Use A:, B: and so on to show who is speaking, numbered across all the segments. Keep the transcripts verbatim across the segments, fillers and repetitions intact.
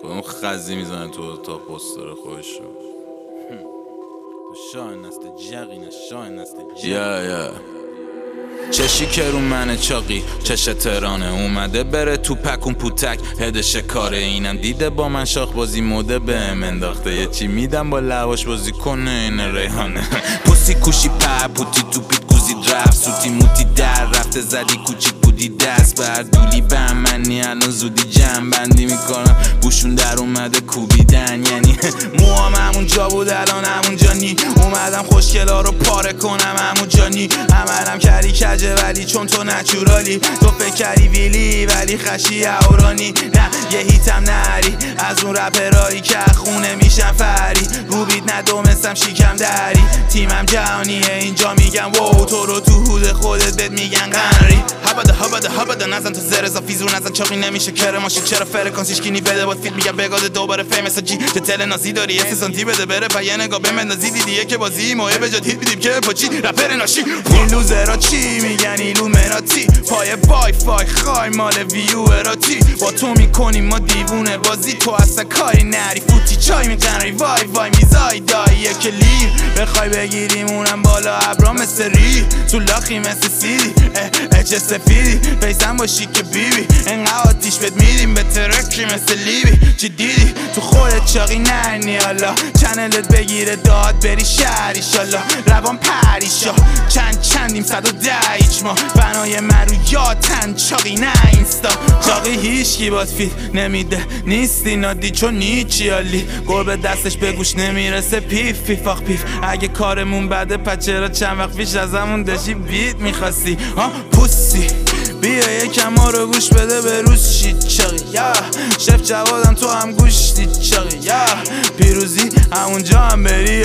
A: اون خزی میزنه تو تا پستر خودشو. شاین است جقینه شاین است یا یا چشی که رو منه چاقی چش ترانه اومده بره تو پکون پوتک هدش کاره اینم دیده با من شاخ بازی موده بهم انداخته یه چی میدم با لواش بازی کنه این ریحانه پوسی کوشی پر پوتی تو پیت گوزی درف سوتی موتی در رفته زدی کوچیک بودی دست بر دولی به منی الان زودی جمع بندی میکنم بوشون در اومده کوبیدن یعنی موام همون جا بود الان همون جا نی اومدم خوشگلا رو پاره کنم همون جا نی عملم کردی کجه ولی چون تو نچورالی تو فکر کردی ویلی ولی خشی اورانی نه یه هیتم نری از اون رپرایی که خونه میشن فری روبید ندومستم شیکم دری تیمم جهانیه اینجا میگم واو تو رو تو حود خودت بهت میگن قنری هبده هبده هبده نزن تو زر اضافی زور نزن چاقی نمیشه کره ماشین چرا فرکانسیش کینی بده باید فیلم میگم بگاده دوباره فیمس جی چه تل نازی داری یه سانتی بده بره پا یه نگاه بمندازی دیدیه که بازی ماه بجاد هیت بیدیم که پاچی رپر ناشی این لوزرا چی میگن ایلومناتی پای وای فای خای مال ویو اراتی با تو میکنیم ما دیوونه بازی تو اصلا کاری نری فوتی چای میقنری وای وای میزای داییه که لیر بخوای بگیریم اونم بالا ابرا مثل ری تو لاخی مثل سیدی اچ سفیدی پیسم باشی که بیبی انقدر آتیش بهت میدیم به ترکی مثل لیبی چی دیدی تو خودت چاقی نرنی حالا چنلت بگیره داد بری شهر ایشالا روان پریشا چند چندیم صد و ده ایچ ما بنای من رو یادن چاقی نه اینستا چاقی هیشکی باد فیل نمیده نیستی نادی چون نیچی حالی گربه دستش به گوش نمیرسه پیف پیف آخ پیف اگه کارمون بده پس چرا چند وقت پیش از همون داشتی بیت میخواستی ها پوسی بیا یکم ما رو گوش بده به روز شید چاقی یا شف جوادم تو هم گوشتی چاقی یا پیروزی همونجا هم بریه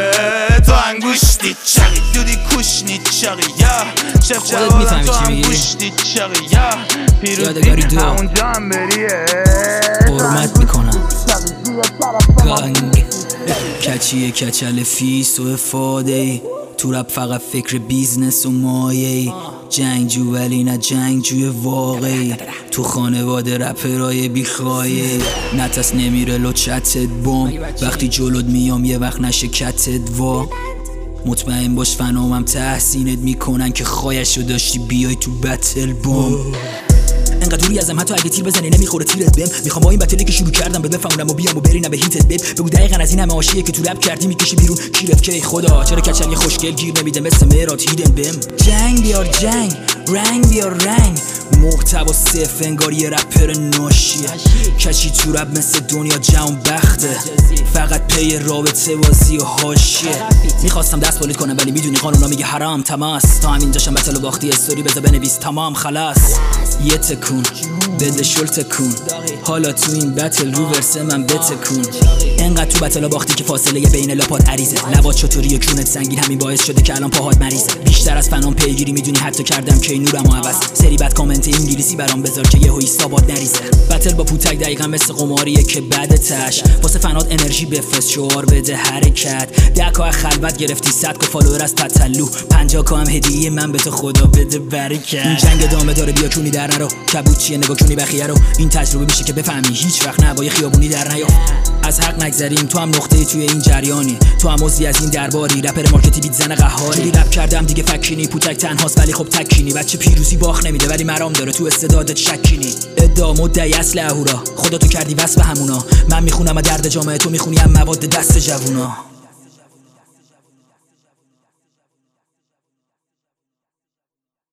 A: تو انگوشتی چاقی دودی کشنی چاقی یا شف جوادم تو هم گوشتی چاقی یا پیروزی همونجا هم بریه
B: حرمت میکنم گنگ کچیه کچل فیس و افاده ای تو رپ فقط فکر بیزنس و مایه ای جنگجو ولی نه جنگجوی واقعی تو خانواده رپرای بیخوایی نتس نمیره لو چتت بوم وقتی جلوت میام یه وقت نشه کتت وا مطمئن باش فنامم تحسینت میکنن که خواهشو داشتی بیای تو بتل بوم انقدر دوری ازم حتی اگه تیر بزنی نمیخوره تیرت بهم میخوام با این بتلی که شروع کردم بهم بفهمونم و بیام و برینم به هیتت بب بگو دقیقاً از این همه عاشقیه که تو رپ کردی میکشی بیرون کیرف کی خدا چرا کچل یه خوشگل گیر نمیده مثل مرات هیدن بهم جنگ بیار جنگ رنگ بیار رنگ محتوا صف انگار یه رپر ناشیه کچی تو رپ مثل دنیا جهان بخته فقط پی رابطه بازی و حاشیه میخواستم دست بالید کنم ولی میدونی قانونا میگه حرام تماس تا همین جاشم بتل و باختی استوری بذار بنویس تمام خلاص یه تکون بده شل تکون حالا تو این بتل رو ورسه من بتکون انقدر تو بتل و باختی که فاصله بین لاپات عریضه لبات چطوری و کونت سنگین همین باعث شده که الان پاهات مریضه بیشتر از فنان پیگیری میدونی حتی کردم که نورمو عوض سری بعد کامنت انگلیسی برام بذار که یهو ایستابات نریزه بتل با پوتک دقیقا مثل قماریه که بعد تش واسه فنات انرژی بفرست شعار بده حرکت دکا خلوت گرفتی صد کا فالوور از تتلو پنجاه کا هم هدیه من به تو خدا بده برکت این جنگ ادامه داره بیا کونی در نرو کبوت چیه نگاه کونی بخیه رو این تجربه میشه که بفهمی هیچ وقت نبای خیابونی در نیافت از حق نگذریم تو هم نقطه توی این جریانی تو هم عضوی از این درباری رپر مارکتی بیت زن قهاری رپ کردم دیگه فکینی پوتک تنهاست ولی خب تکینی بچه پیروزی باخ نمیده ولی مرام داره تو استعدادت شکینی ادعا مدعی اصل اهورا خدا تو کردی وصف همونا من میخونم درد جامعه تو میخونی هم مواد دست جوونا